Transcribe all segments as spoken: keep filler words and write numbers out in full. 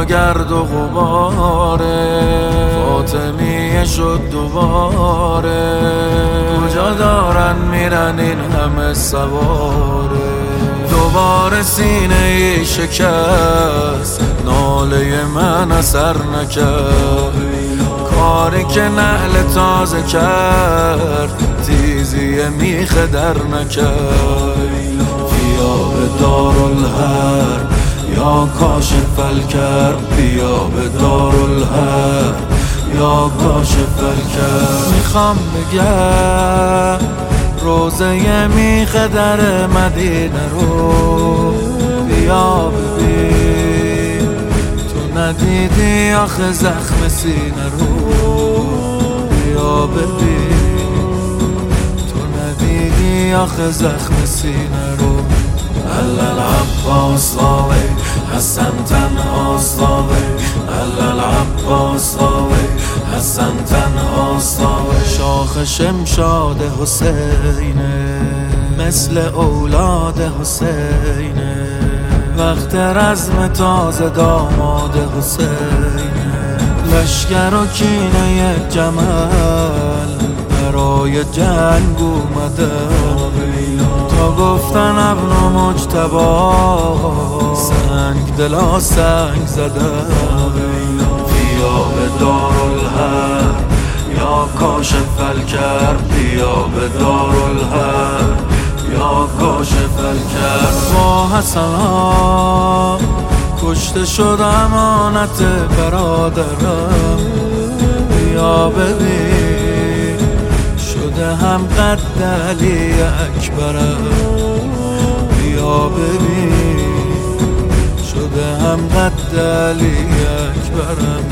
گرد و غباره، فاطمیه شد دوباره. کجا دارن میرن این همه سواره؟ دوباره سینه ای شکست، ناله من اثر نکرد. کاری که نعل تازه کرد، تیزی میخه در نکرد. بیا به دارالحرب یا کاشف الکرب، بیا به دارالحرب یا کاشف الکرب. میخوام بگم روزه میخه در مدینه رو بیا ببین. تو ندیدی آخه زخم سینه رو بیا ببین. تو ندیدی آخه زخم سینه رو. العباس راوی حسن تنهاست راوی، العباس راوی حسن تنهاست راوی. شاخ شمشاد حسینه، مثل اولاد حسینه. وقت رزم تازه داماد حسینه. لشگر و کینه جمل برای جنگ اومده، تا گفتن ابن مجتبی سنگ دلا سنگ زده. بیا به دارالحرب یا کاشف الکرب، بیا به دارالحرب یا کاشف الکرب. با حسنا کشته شد امانت برادرم، بیا ببین شده هم قد علی اکبرم. بیا ببین شده هم قد علی اکبرم.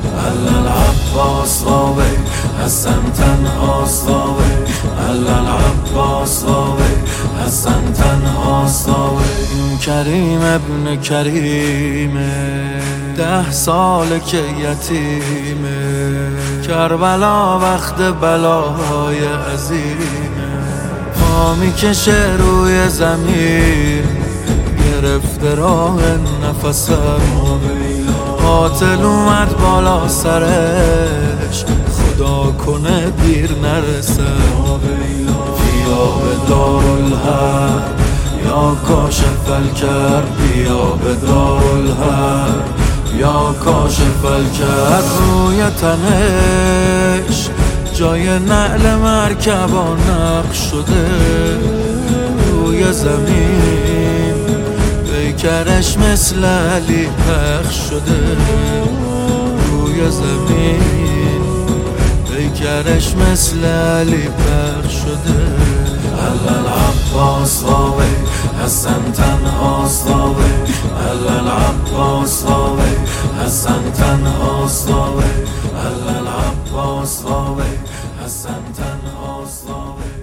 العباس راوی حسن تنهاست راوی، العباس راوی حسن تنهاست راوی. این کریم ابن کریمه، ده سال که یتیمه. کربلا وقت بلای عظیمه. پا میکشه روی زمین، گرفته راه نفسم. قاتل اومد بالا سرش، خدا کنه دیر نرسه. بیا به دارالحرب یا کاشف الکرب، بیا به دارالحرب یا کاشف الکرب. روی تنش جای نعل مرکبا نقش شده، روی زمین پیکرش مثل علی پخش شده. روی زمین پیکرش مثل علی پخش شده. العباس راوی حسن تنهاست راوی، العباس راوی حسن تنهاست راوی، العباس راوی حسن تنهاست راوی.